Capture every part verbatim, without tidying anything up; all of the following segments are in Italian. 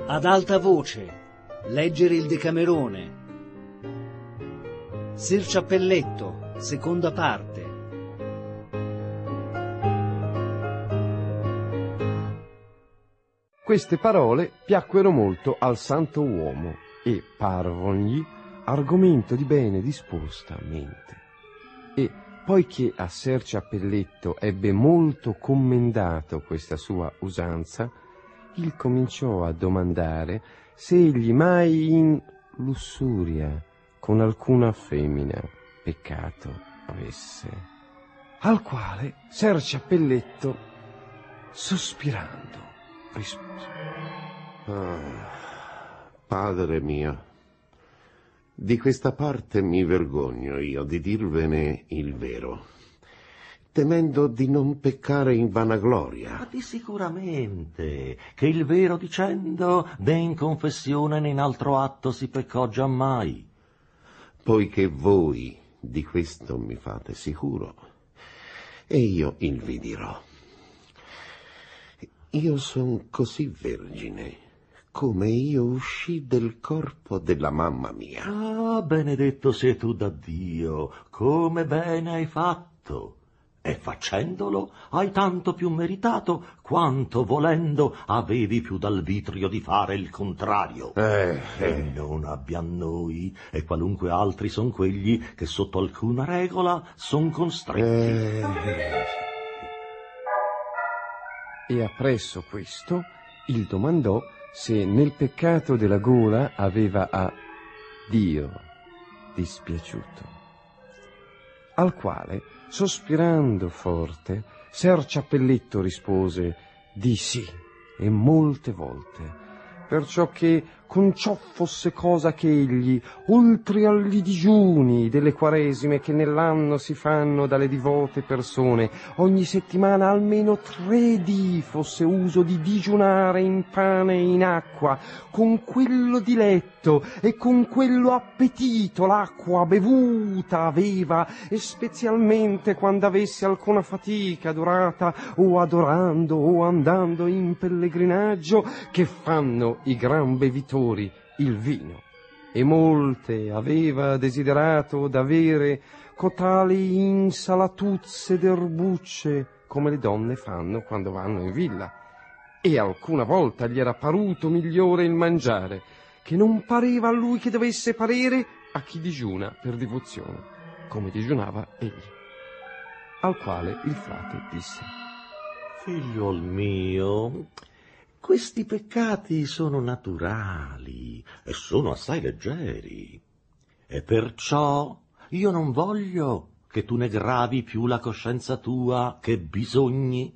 Ad alta voce, leggere il Decamerone. Ser Ciappelletto, seconda parte. Queste parole piacquero molto al santo uomo e parvogli argomento di bene disposta mente. E poiché a Ser Ciappelletto ebbe molto commendato questa sua usanza, il cominciò a domandare se egli mai in lussuria con alcuna femmina peccato avesse. Al quale Ser Ciappelletto, sospirando, rispose: ah, padre mio, di questa parte mi vergogno io di dirvene il vero, temendo di non peccare in vanagloria. Ma di sicuramente, che il vero dicendo, né in confessione né in altro atto si peccò giammai. Poiché voi di questo mi fate sicuro, e io il vi dirò. Io son così vergine come io uscì del corpo della mamma mia. Ah, benedetto sei tu da Dio, come bene hai fatto. E facendolo hai tanto più meritato, quanto volendo avevi più dal vitrio di fare il contrario. Eh, eh. E non abbiam noi, e qualunque altri son quelli che sotto alcuna regola son costretti. Eh. E appresso questo il domandò se nel peccato della gola aveva a Dio dispiaciuto. Al quale, sospirando forte, Ser Ciappelletto rispose di sì, e molte volte, perciò che con ciò fosse cosa che egli, oltre agli digiuni delle quaresime che nell'anno si fanno dalle divote persone, ogni settimana almeno tre dì fosse uso di digiunare in pane e in acqua, con quello diletto e con quello appetito l'acqua bevuta aveva, e specialmente quando avesse alcuna fatica durata, o adorando o andando in pellegrinaggio, che fanno i gran bevitori il vino, e molte aveva desiderato d'avere cotali insalatuzze d'erbucce come le donne fanno quando vanno in villa, e alcuna volta gli era paruto migliore il mangiare, che non pareva a lui che dovesse parere a chi digiuna per divozione, come digiunava egli. Al quale il frate disse: Figliuol mio, questi peccati sono naturali e sono assai leggeri, e perciò io non voglio che tu ne gravi più la coscienza tua che bisogni.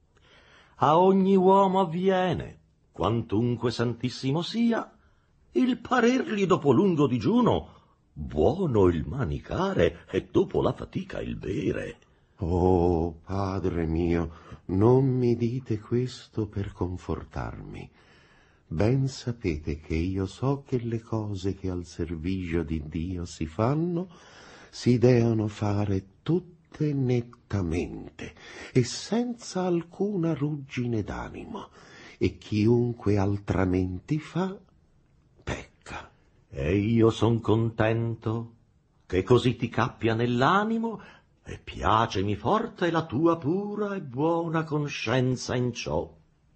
A ogni uomo avviene, quantunque santissimo sia, il parergli dopo lungo digiuno buono il manicare e dopo la fatica il bere. Oh, padre mio, non mi dite questo per confortarmi. Ben sapete che io so che le cose che al servigio di Dio si fanno si devono fare tutte nettamente e senza alcuna ruggine d'animo, e chiunque altramenti fa, pecca. E io son contento che così ti cappia nell'animo, e piacemi forte la tua pura e buona coscienza in ciò.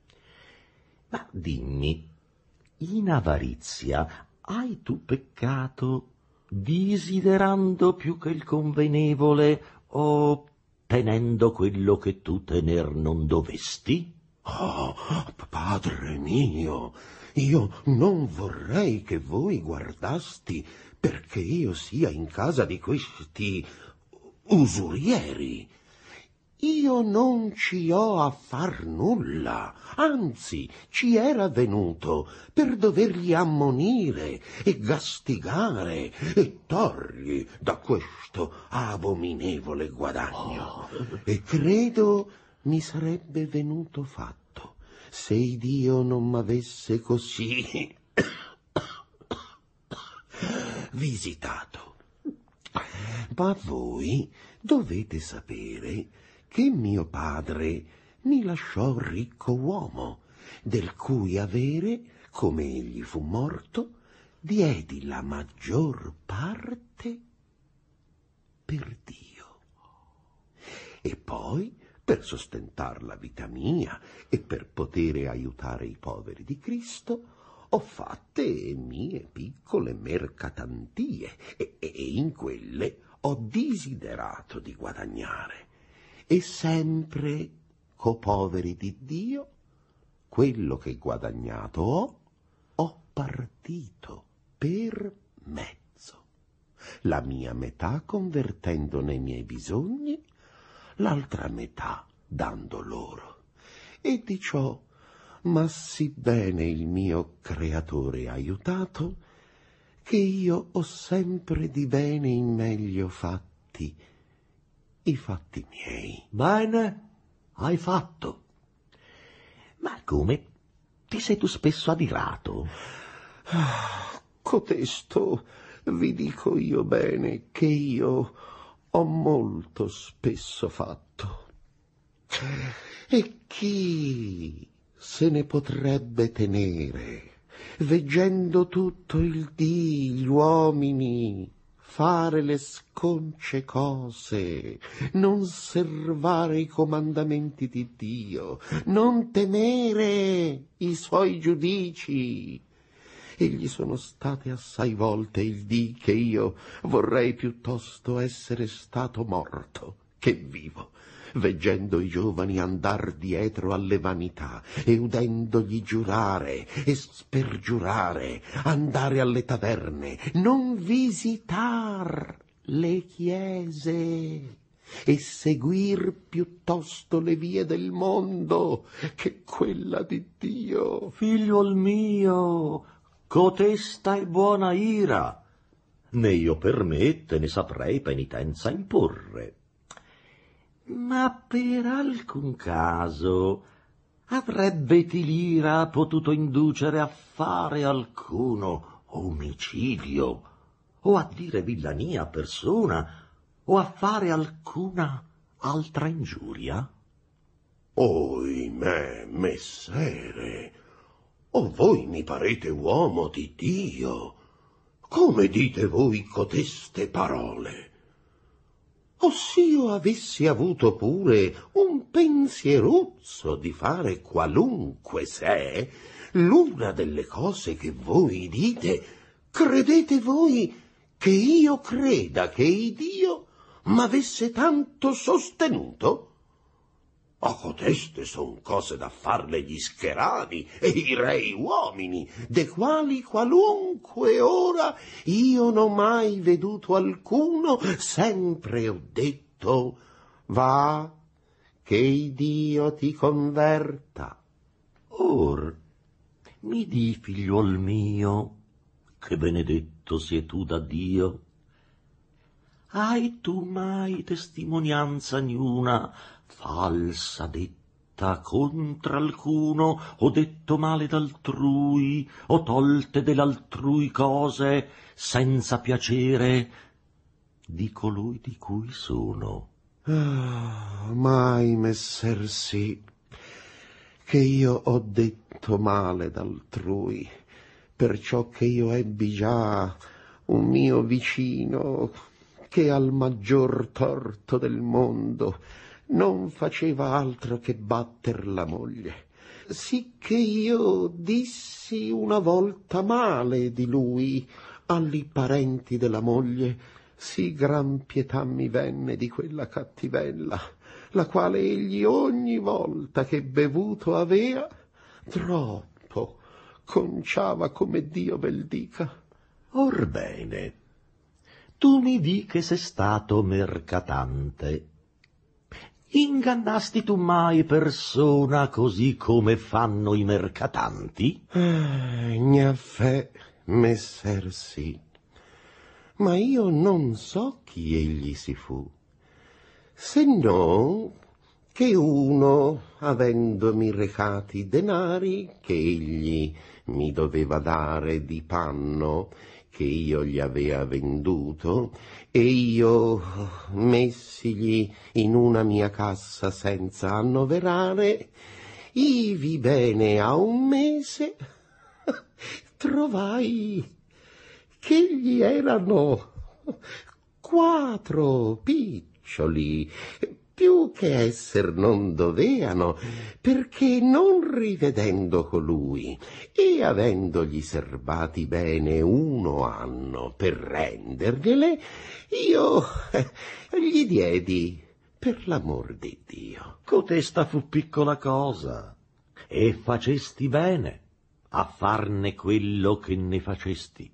Ma dimmi, in avarizia hai tu peccato desiderando più che il convenevole o tenendo quello che tu tener non dovesti? Oh, padre mio, io non vorrei che voi guardasti perché io sia in casa di questi usurieri. Io non ci ho a far nulla, anzi ci era venuto per doverli ammonire e gastigare e torgli da questo abominevole guadagno. Oh. E credo mi sarebbe venuto fatto se Dio non m'avesse così visitato. Ma voi dovete sapere che mio padre mi lasciò ricco uomo, del cui avere come egli fu morto, diedi la maggior parte per Dio. E poi, per sostentar la vita mia e per potere aiutare i poveri di Cristo, ho fatte mie piccole mercatantie e, e in quelle ho desiderato di guadagnare. E sempre, co poveri di Dio, quello che guadagnato ho, ho partito per mezzo, la mia metà convertendo nei miei bisogni, l'altra metà dando loro. E di ciò m'ha sì bene il mio Creatore aiutato, che io ho sempre di bene in meglio fatti i fatti miei. Bene, hai fatto. Ma come? Ti sei tu spesso adirato? Ah, cotesto vi dico io bene che io ho molto spesso fatto. E chi se ne potrebbe tenere, veggendo tutto il dì gli uomini fare le sconce cose, non servare i comandamenti di Dio, non temere i suoi giudici? E gli sono state assai volte il dì che io vorrei piuttosto essere stato morto che vivo, veggendo i giovani andar dietro alle vanità e udendogli giurare e spergiurare, andare alle taverne, non visitar le chiese e seguir piuttosto le vie del mondo che quella di Dio. Figliuol mio, cotesta è buona ira, né io per me te ne saprei penitenza imporre. Ma per alcun caso avrebbeti l'ira potuto inducere a fare alcuno omicidio, o a dire villania a persona, o a fare alcuna altra ingiuria? Oimè, messere, o voi mi parete uomo di Dio, come dite voi coteste parole? O s'io avessi avuto pure un pensieruzzo di fare qualunque se, l'una delle cose che voi dite, credete voi che io creda che Dio m'avesse tanto sostenuto? O coteste son cose da farle gli scherani e i rei uomini, de quali qualunque ora io non mai veduto alcuno, sempre ho detto, va, che Dio ti converta. Or, mi di, figliuol mio, che benedetto sei tu da Dio, hai tu mai testimonianza niuna falsa detta contra alcuno, o detto male d'altrui, o tolte dell'altrui cose, senza piacere di colui di cui sono? Ah, mai, messer sì, che io ho detto male d'altrui, perciò che io ebbi già un mio vicino che al maggior torto del mondo non faceva altro che batter la moglie, sì che io dissi una volta male di lui agli parenti della moglie, sì gran pietà mi venne di quella cattivella, la quale egli ogni volta che bevuto avea, troppo conciava come Dio vel dica. Orbene, tu mi di che sei stato mercatante. Ingannasti tu mai persona così come fanno i mercatanti? Eh, gnaffè, messer sì, ma io non so chi egli si fu, se non che uno, avendomi recati denari che egli mi doveva dare di panno che io gli avea venduto, e io messigli in una mia cassa senza annoverare, ivi bene a un mese trovai che gli erano quattro piccioli, più che esser non doveano, perché non rivedendo colui e avendogli serbati bene uno anno per rendergliele, io eh, gli diedi per l'amor di Dio. Cotesta fu piccola cosa, e facesti bene a farne quello che ne facesti.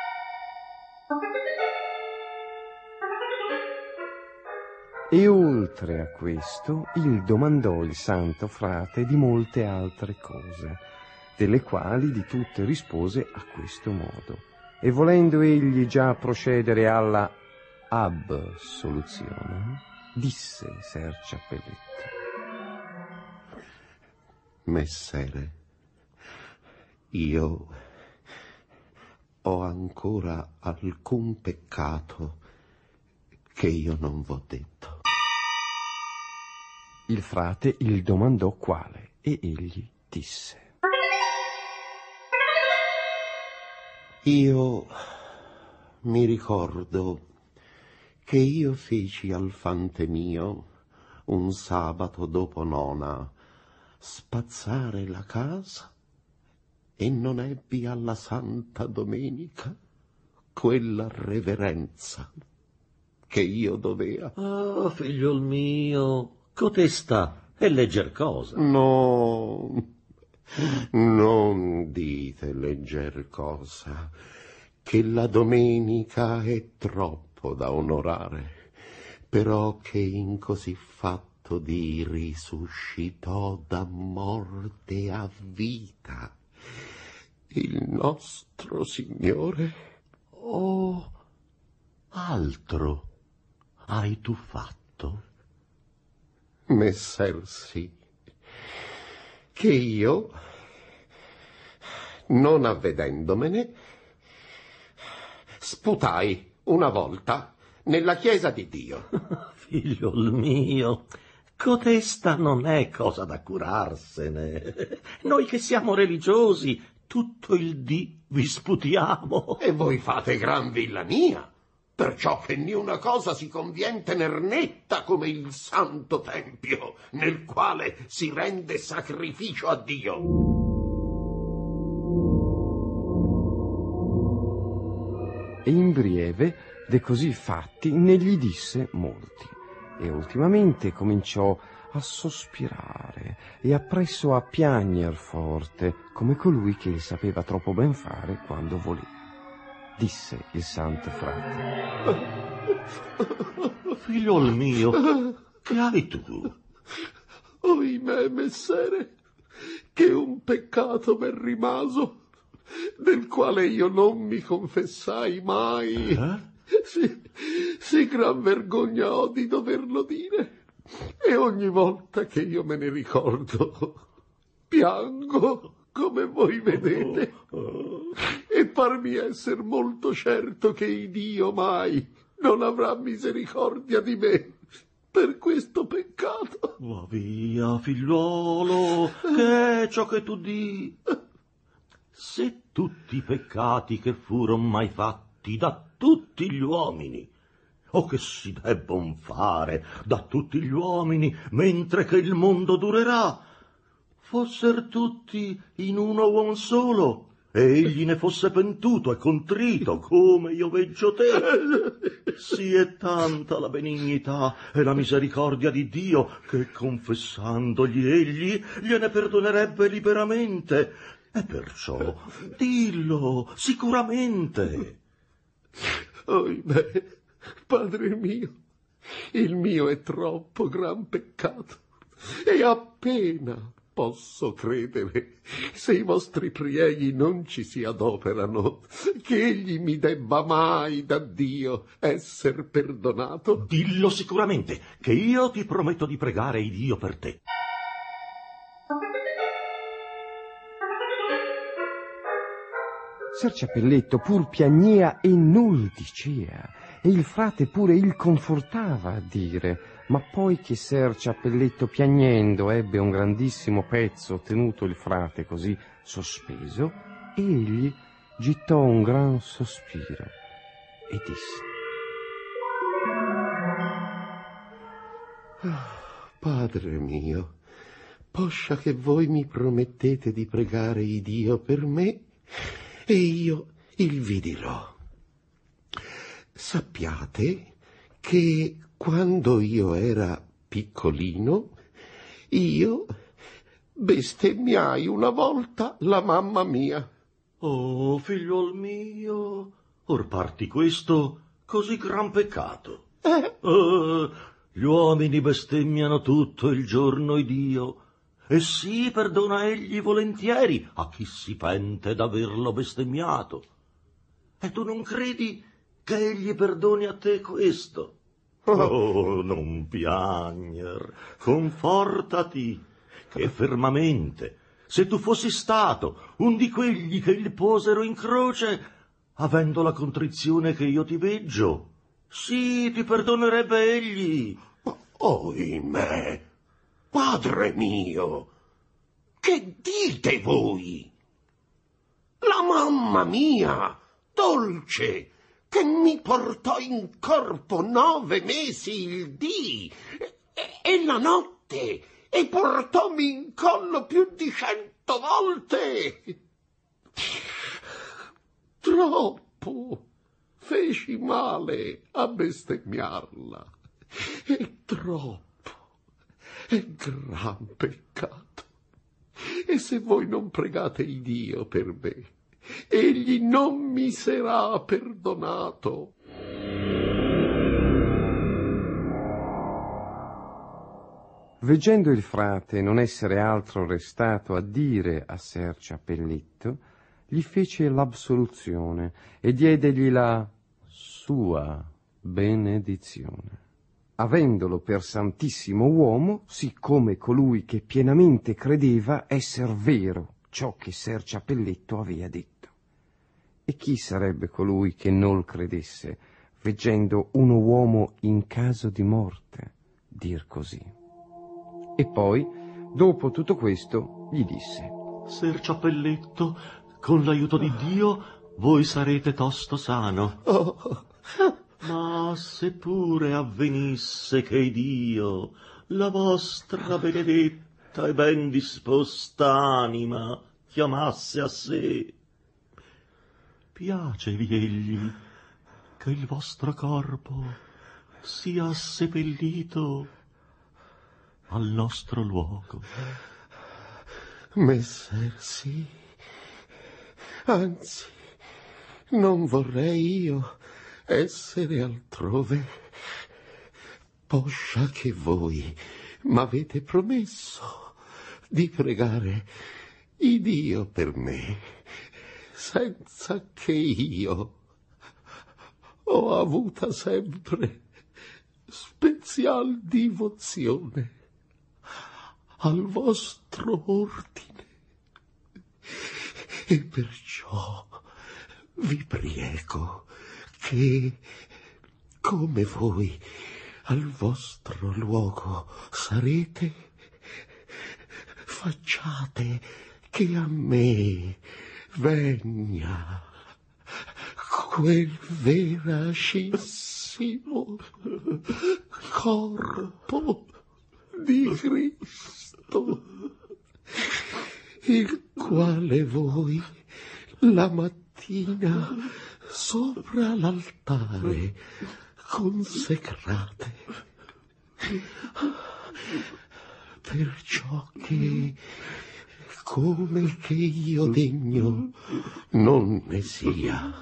E oltre a questo, il domandò il santo frate di molte altre cose, delle quali di tutte rispose a questo modo. E volendo egli già procedere alla absoluzione, disse Ser Ciappelletto: Messere, io ho ancora alcun peccato che io non v'ho detto. Il frate il domandò quale, e egli disse: Io mi ricordo che io feci al fante mio un sabato dopo nona spazzare la casa e non ebbi alla Santa Domenica quella reverenza che io dovea. Ah, figliol mio, cotesta è legger cosa. No, non dite legger cosa, che la domenica è troppo da onorare, però che in così fatto di risuscitò da morte a vita il nostro Signore. Oh, altro hai tu fatto? Messer sì, che io, non avvedendomene, sputai una volta nella chiesa di Dio. Figliol mio, cotesta non è cosa da curarsene. Noi che siamo religiosi, tutto il dì vi sputiamo. E voi fate gran villania, perciò che niuna cosa si convien tener netta come il santo tempio, nel quale si rende sacrificio a Dio. E in breve de così fatti ne gli disse molti, e ultimamente cominciò a sospirare e appresso a piagner forte, come colui che il sapeva troppo ben fare quando voleva. Disse il santo frate: Figliol mio, che hai tu? Oimè, messere, che un peccato m'è rimaso, del quale io non mi confessai mai. Eh? Sì, sì, gran vergogna ho di doverlo dire, e ogni volta che io me ne ricordo piango, come voi vedete, e parmi esser molto certo che il Dio mai non avrà misericordia di me per questo peccato. Va via, figliuolo, che è ciò che tu di? Se tutti i peccati che furon mai fatti da tutti gli uomini, o che si debbon fare da tutti gli uomini mentre che il mondo durerà, fosser tutti in uno uom solo, e egli ne fosse pentuto e contrito, come io veggio te, sì è tanta la benignità e la misericordia di Dio, che confessandogli egli gliene perdonerebbe liberamente, e perciò dillo sicuramente. Oimè, padre mio, il mio è troppo gran peccato, e appena posso credere, se i vostri prieghi non ci si adoperano, che egli mi debba mai da Dio esser perdonato. Dillo sicuramente, che io ti prometto di pregare il Dio per te. Ser Ciappelletto pur piagnea e non dicea, e il frate pure il confortava a dire, ma poi che Ser Ciappelletto piagnendo ebbe un grandissimo pezzo tenuto il frate così sospeso, E egli gittò un gran sospiro e disse: Padre mio, poscia che voi mi promettete di pregare il Dio per me, e io il vi dirò. Sappiate che quando io era piccolino, io bestemmiai una volta la mamma mia. Oh, figliuol mio, or parti questo così gran peccato. Eh? Oh, gli uomini bestemmiano tutto il giorno i Dio, e sì perdona egli volentieri a chi si pente d'averlo bestemmiato. E tu non credi che egli perdoni a te questo? Oh, non piagner, confortati, che fermamente, se tu fossi stato un di quegli che il posero in croce, avendo la contrizione che io ti veggio, sì, ti perdonerebbe egli. Oimè, padre mio, che dite voi? La mamma mia, dolce, che mi portò in corpo nove mesi il dì e, e la notte, e portommi in collo più di cento volte. Troppo feci male a bestemmiarla, e troppo, è gran peccato. E se voi non pregate il Dio per me, egli non mi sarà perdonato. Veggendo il frate non essere altro restato a dire a Ser Ciappelletto, gli fece l'absoluzione e diedegli la sua benedizione, avendolo per santissimo uomo, siccome colui che pienamente credeva esser vero ciò che Ser Ciappelletto avea detto. E chi sarebbe colui che non credesse, veggendo uno uomo in caso di morte dir così? E poi, dopo tutto questo, gli disse: Ser Ciappelletto, con l'aiuto di Dio, voi sarete tosto sano. Oh. Ma se pure avvenisse che Dio, la vostra benedetta e ben disposta anima, chiamasse a sé, piacevi egli che il vostro corpo sia seppellito al nostro luogo? Messer, sì. Anzi, non vorrei io essere altrove, poscia che voi m'avete promesso di pregare il Dio per me, senza che io ho avuta sempre special divozione al vostro ordine, e perciò vi prego che, come voi al vostro luogo sarete, facciate che a me vegna quel veracissimo corpo di Cristo, il quale voi la mattina sopra l'altare consecrate, perciò che, come che io degno non ne sia,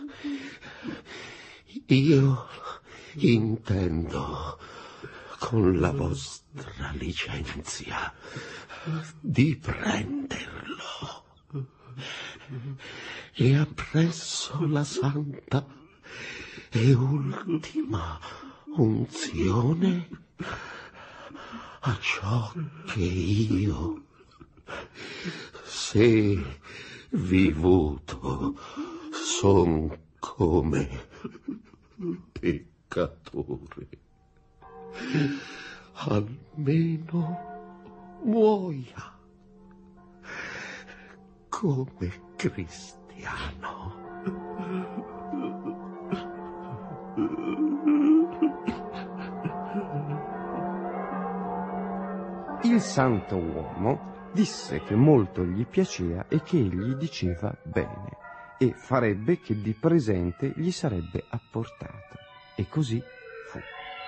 io intendo, con la vostra licenzia, di prenderlo, e appresso la santa e ultima unzione, a ciò che io, se vivuto son come peccatore, almeno muoia come Cristi. anciano. Il santo uomo disse che molto gli piaceva e che egli diceva bene e farebbe che di presente gli sarebbe apportato. E così fu.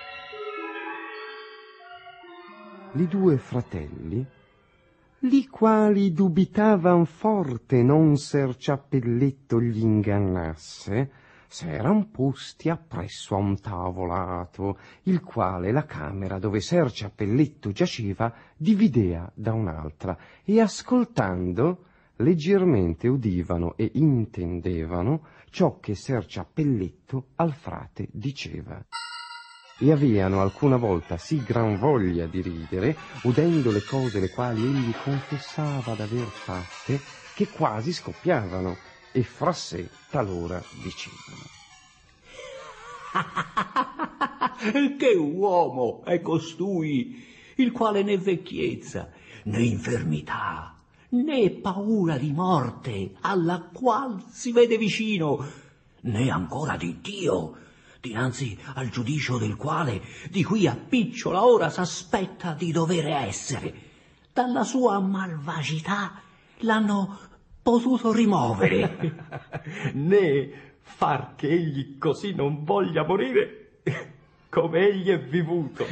Li due fratelli, li quali dubitavan forte non ser Ciappelletto gli ingannasse, s'eran posti appresso a un tavolato, il quale la camera dove ser Ciappelletto giaceva dividea da un'altra, e ascoltando leggermente udivano e intendevano ciò che ser Ciappelletto al frate diceva. E aveano alcuna volta sì gran voglia di ridere, udendo le cose le quali egli confessava d'aver fatte, che quasi scoppiavano, e fra sé talora dicevano: che uomo è costui, il quale né vecchiezza, né infermità, né paura di morte, alla qual si vede vicino, né ancora di Dio, dinanzi al giudicio del quale di qui a picciola ora s'aspetta di dovere essere. Dalla sua malvagità l'hanno potuto rimovere. Né far che egli così non voglia morire come egli è vivuto.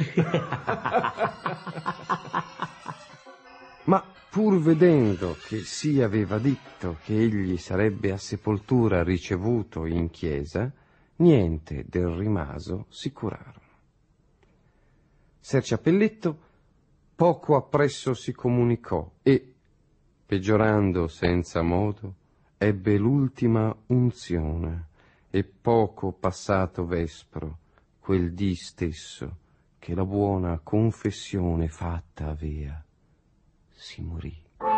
Ma pur vedendo che si aveva detto che egli sarebbe a sepoltura ricevuto in chiesa, niente del rimaso si curarono. Ser Ciappelletto poco appresso si comunicò e, peggiorando senza modo, ebbe l'ultima unzione, e poco passato vespro, quel dì stesso, che la buona confessione fatta avea, si morì.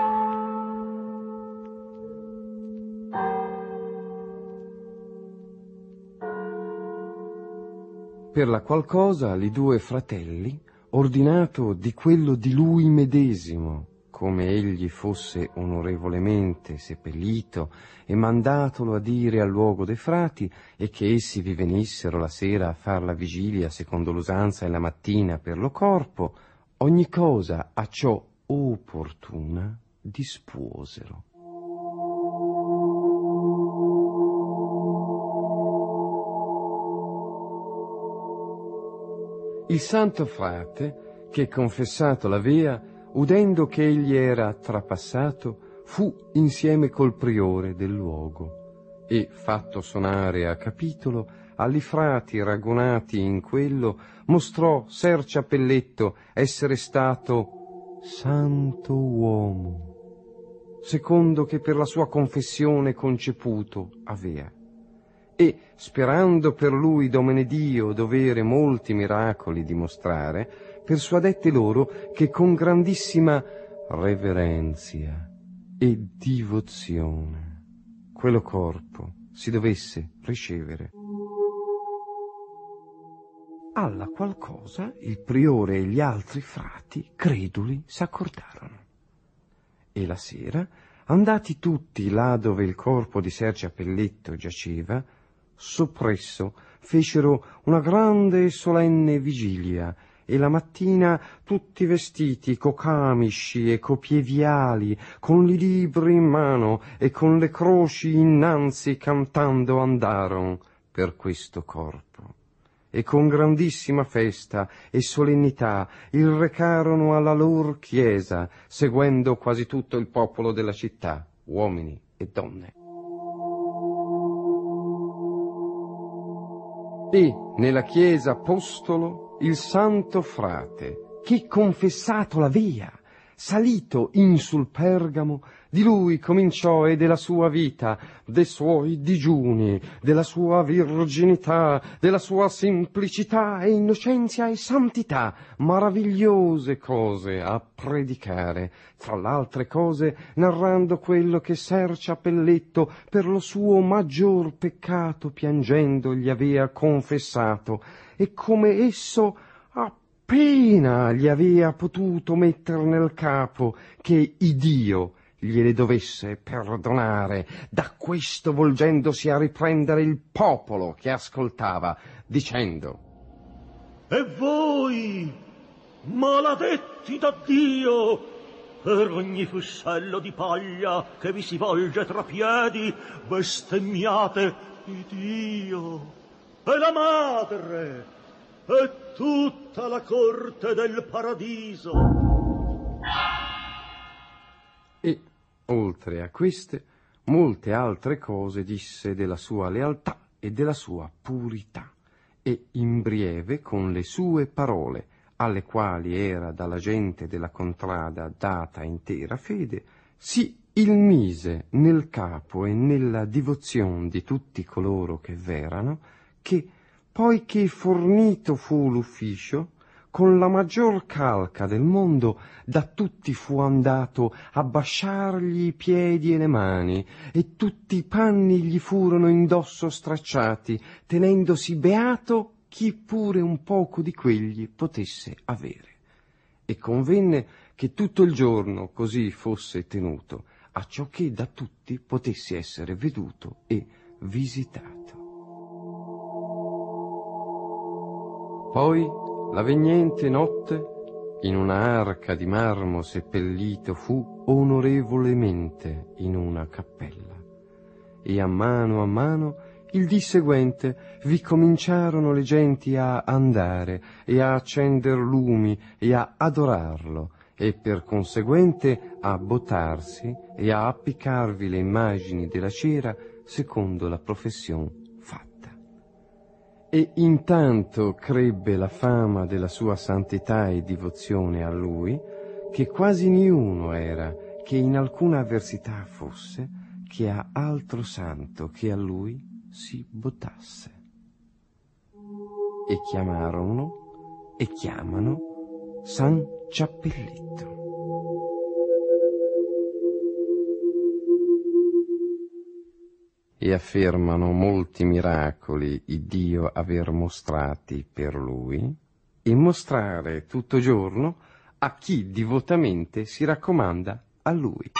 Per la qual cosa li due fratelli, ordinato di quello di lui medesimo, come egli fosse onorevolemente seppellito, e mandatolo a dire al luogo dei frati, e che essi vi venissero la sera a far la vigilia secondo l'usanza e la mattina per lo corpo, ogni cosa a ciò opportuna dispuosero. Il santo frate, che confessato l'avea, udendo che egli era trapassato, fu insieme col priore del luogo, e fatto sonare a capitolo, alli frati ragunati in quello, mostrò ser Ciappelletto essere stato santo uomo, secondo che per la sua confessione conceputo avea. E, sperando per lui domine Dio dovere molti miracoli dimostrare, persuadette loro che con grandissima reverenzia e divozione quello corpo si dovesse ricevere. Alla qual cosa il priore e gli altri frati creduli s'accordarono. E la sera, andati tutti là dove il corpo di ser Ciappelletto giaceva, soppresso fecero una grande e solenne vigilia, e la mattina tutti vestiti co camisci e co pieviali, con li libri in mano e con le croci innanzi cantando andaron per questo corpo, e con grandissima festa e solennità il recarono alla lor chiesa, seguendo quasi tutto il popolo della città, uomini e donne. E nella chiesa apostolo il santo frate, che confessato l'avea, salito in sul Pergamo, di lui cominciò e della sua vita, de suoi digiuni, della sua virginità, della sua semplicità e innocenzia e santità, maravigliose cose a predicare, tra l'altre cose narrando quello che ser Ciappelletto per lo suo maggior peccato piangendo gli avea confessato, e come esso appena gli avea potuto metter nel capo che Iddio, gliele dovesse perdonare, da questo volgendosi a riprendere il popolo che ascoltava, dicendo: E voi, maledetti da Dio, per ogni fussello di paglia che vi si volge tra piedi, bestemmiate il Dio e la madre e tutta la corte del paradiso. E, oltre a queste, molte altre cose disse della sua lealtà e della sua purità, e in breve con le sue parole, alle quali era dalla gente della contrada data intera fede, si il mise nel capo e nella divozione di tutti coloro che v'erano, che, poiché fornito fu l'ufficio, con la maggior calca del mondo da tutti fu andato a basciargli i piedi e le mani, e tutti i panni gli furono indosso stracciati, tenendosi beato chi pure un poco di quegli potesse avere. E convenne che tutto il giorno così fosse tenuto, acciò che da tutti potesse essere veduto e visitato. Poi, la vegnente notte, in una arca di marmo seppellito fu onorevolemente in una cappella, e a mano a mano il dì seguente vi cominciarono le genti a andare e a accender lumi e a adorarlo, e per conseguente a bottarsi e a appiccarvi le immagini della cera secondo la professione fatta. E intanto crebbe la fama della sua santità e divozione a lui, che quasi niuno era che in alcuna avversità fosse, che a altro santo che a lui si botasse. E chiamarono e chiamano San Ciappelletto. E affermano molti miracoli il Dio aver mostrati per lui, e mostrare tutto giorno a chi divotamente si raccomanda a lui.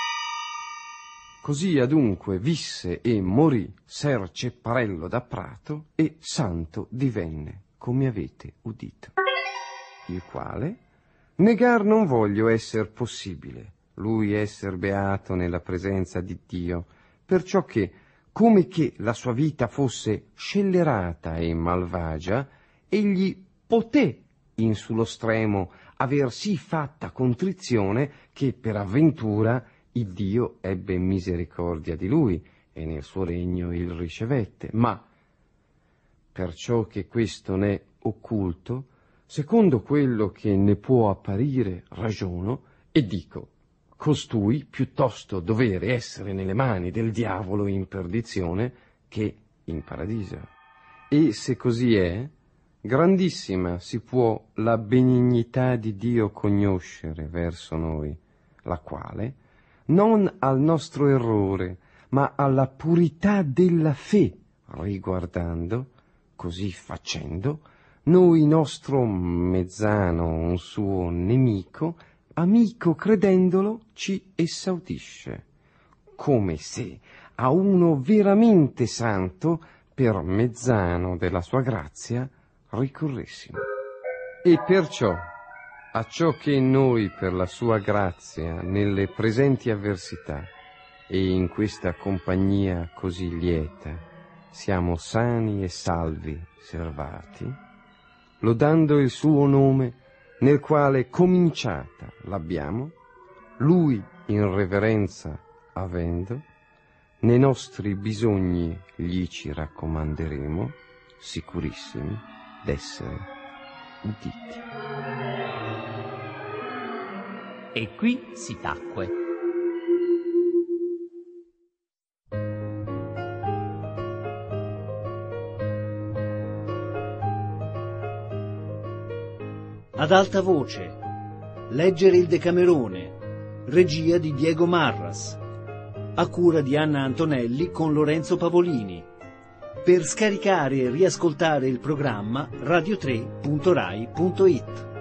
Così adunque visse e morì Ser Cepparello da Prato, e santo divenne, come avete udito. Il quale negar non voglio esser possibile, lui esser beato nella presenza di Dio, perciò che, come che la sua vita fosse scellerata e malvagia, egli poté in sullo stremo aver sì fatta contrizione che per avventura il Dio ebbe misericordia di lui e nel suo regno il ricevette. Ma perciò che questo n'è occulto, secondo quello che ne può apparire, ragiono e dico: costui piuttosto dovere essere nelle mani del diavolo in perdizione che in paradiso. E se così è, grandissima si può la benignità di Dio conoscere verso noi, la quale, non al nostro errore, ma alla purità della fe riguardando, così facendo, noi nostro mezzano, un suo nemico, amico credendolo, ci esautisce, come se a uno veramente santo, per mezzano della sua grazia, ricorressimo. E perciò, acciò che noi per la sua grazia, nelle presenti avversità e in questa compagnia così lieta, siamo sani e salvi servati, lodando il suo nome, nel quale cominciata l'abbiamo, lui in reverenza avendo, nei nostri bisogni gli ci raccomanderemo, sicurissimi d'essere uditi. E qui si tacque. Ad alta voce, leggere il Decamerone, regia di Diego Marras, a cura di Anna Antonelli con Lorenzo Pavolini. Per scaricare e riascoltare il programma radio tre punto rai punto it.